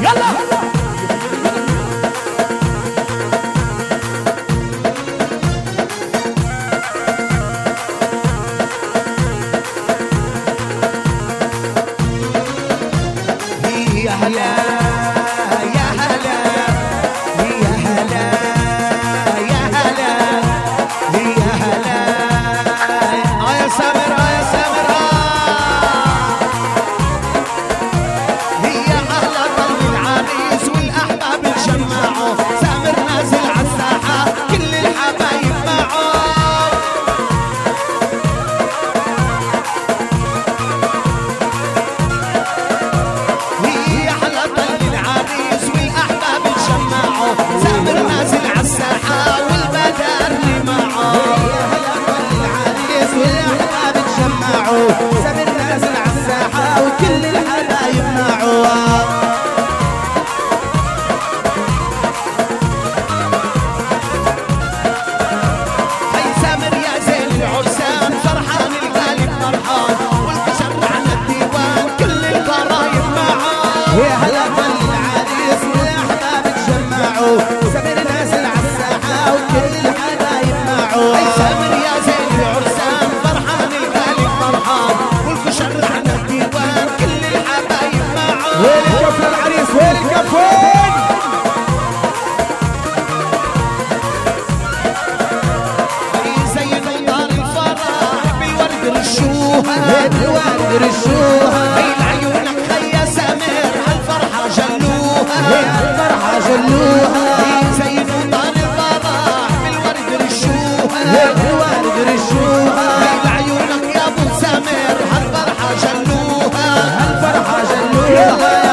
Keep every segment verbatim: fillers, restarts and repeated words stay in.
يلا يا هلا يا هلا يا هلا يا هلا يا هلا آه يا سامر آه يا سامر هي أهلا قلب العريس والأحباب انجمعوا سامر نازل عالساحة كل الحبايب معه سامر نازل عالساحة والبدر معه يا هلا طل العريس والأحباب تجمعوا سامر نازل عالساحة وكل الحبايب معه هي سامر يا زين العرسان فرحان القلب فرحان والكسر عن الديوان كل القرايب معه يا هلا طل العريس والأحباب تجمعوا سامر نازل عالساحة وكل الحبايب معه هي سامر يا زين العرسان فرحان القلب فرحان والكسر عن الديوان كل الحبايب معه وين الكف للعريس وين الكف وين زينوا دار الفرح بالورد رشوها بالورد رشوها هي لعيونك خيا سامر هالفرحة جلوها هالفرحة جلوها زينوا دار الفرح بالورد رشوها بالورد رشوها هي لعيونك يا ابو سامر هالفرحة جلوها هالفرحة جلوها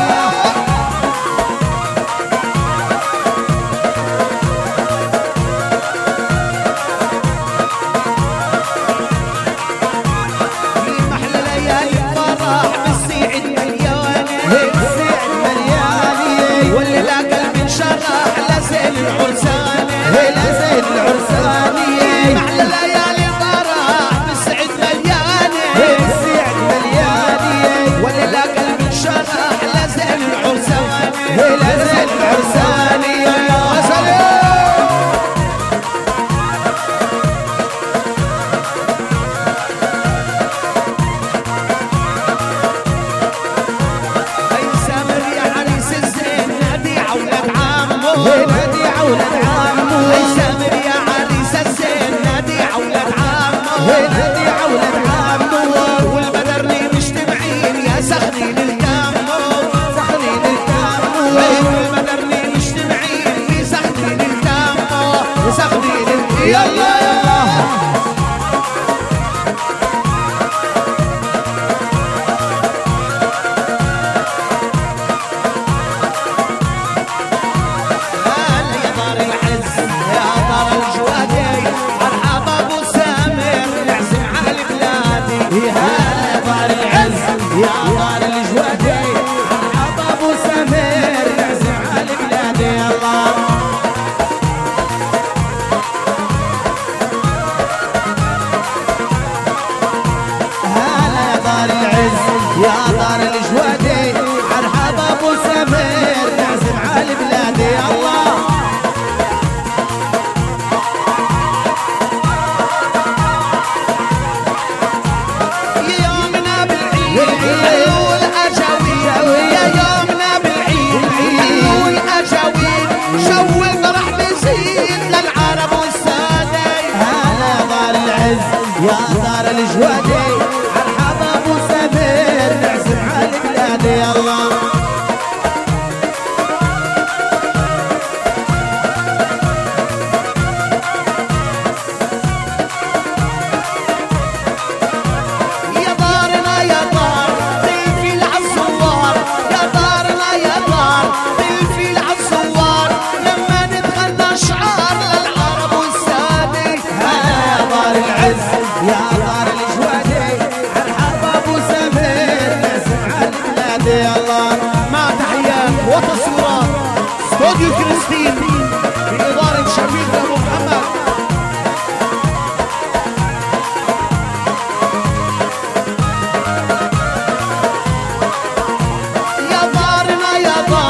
استوديو كريستين بإدارة شفيق أبو محمد. يا دارنا يا دار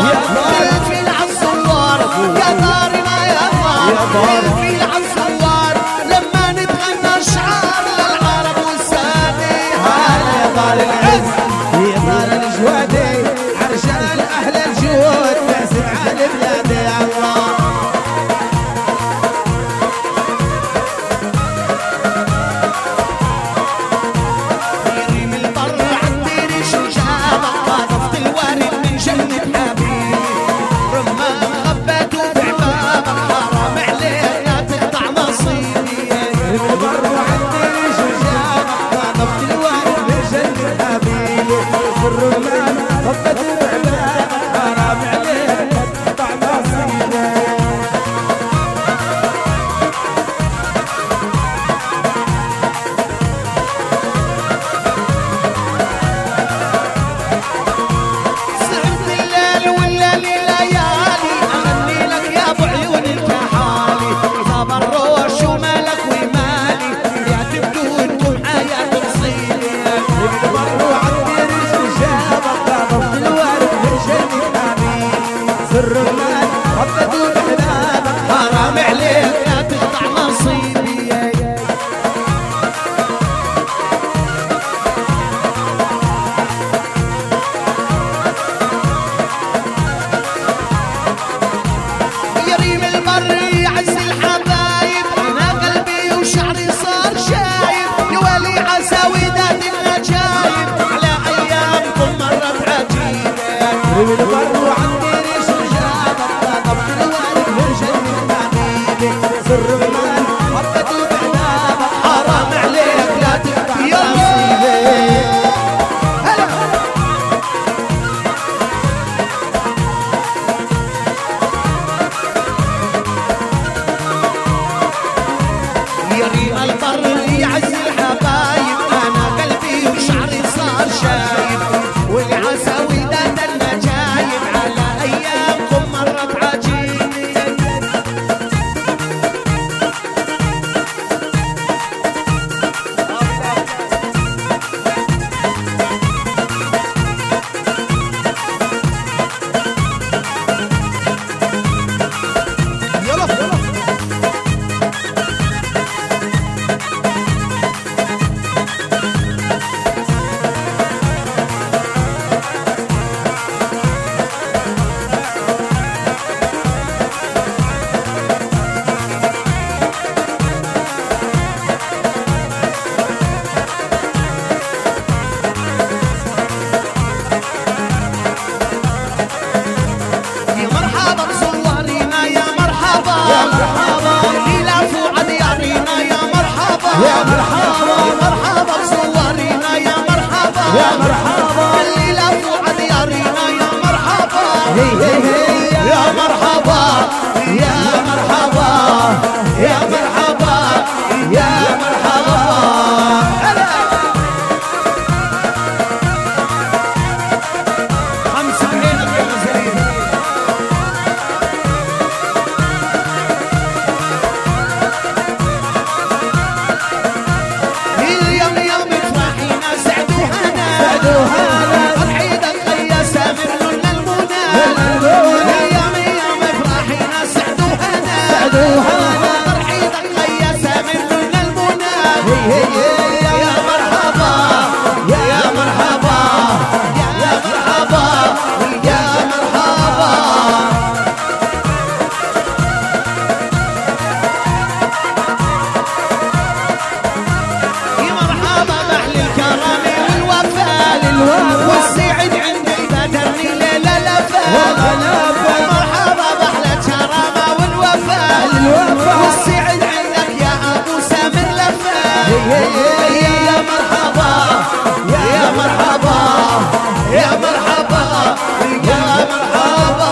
الرمال حبته بحبابك حرام عليك لا تقطع نصيبي. يريم البر يعز الحبايب انا قلبي وشعري صار شايب يا ولي عساوي ذات النجايب على ايامكم مرت عجيبه. يريم البر وعندي ريش وجابك ضبط الوالد يرجع من حبيبك الرمال حبته بحبابك حرام عليك لا تقطع نصيبي. يريم البر يعز الحبايب انا قلبي وشعري صار شايب والعساوي ذات النجايب على ايامكم مرت عجيب. يلا يلا يا مرحبا بصورينا يا مرحبا يا مرحبا الليلة فوق ديارنا يا مرحبا يا مرحبا يا مرحبا بصورينا يا مرحبا يا مرحبا الليلة فوق ديارنا يا مرحبا يا مرحبا يا مرحبا يا مرحبا يا مرحبا. خمسة عينك يا غزالين اليوم يوم افرحينا سعدوا هنا سعدوا هنا فرحي دق يا سامر لنا المنى اليوم يوم افرحينا سعدوا هنا سعدوا هنا فرحي دق يا سامر لنا المنى. يا مرحبا يا مرحبا يا مرحبا يا مرحبا. يا مرحبا بأهل الكرم والوفاء والسعد عند البدرني ليلة لفا. مرحبا بأهل الكرم والوفاء والسعد عندك يا أبو سامر لفا. يا مرحبا يا مرحبا يا مرحبا يا مرحبا.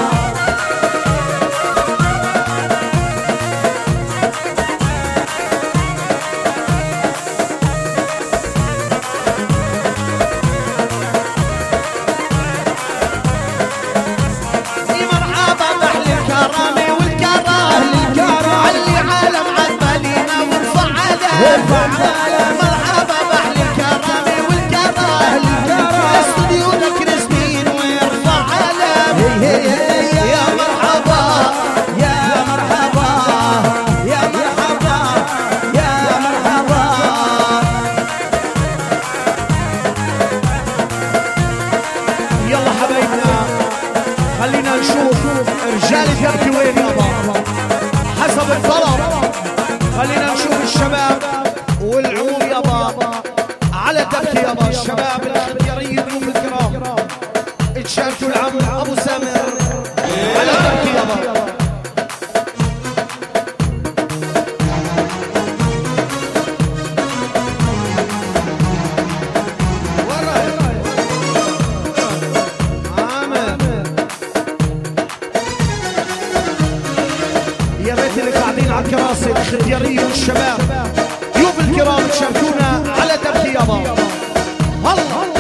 مرحبا بأهل الكرم والكرم علي عالم عالبالينا وارفع على مرحبا بأهل الكرم والكرم استوديو ذكر سنين ويرفع على. يا مرحبا يا مرحبا يا مرحبا يا مرحبا. يلا حبايبنا خلينا نشوف رجال الدبكة وين يابا حسب الطلب. خلينا نشوف الشباب والعموم يابا على الدبكة يابا الشباب الخياريين ضيوف الكرام اتشاركوا العم ابو سامر على الدبكة يابا. يا ريت اللي قاعدين على الكراسي الخياريين والشباب ضيوف الكرام تشاركونا على دبكة يابا. الله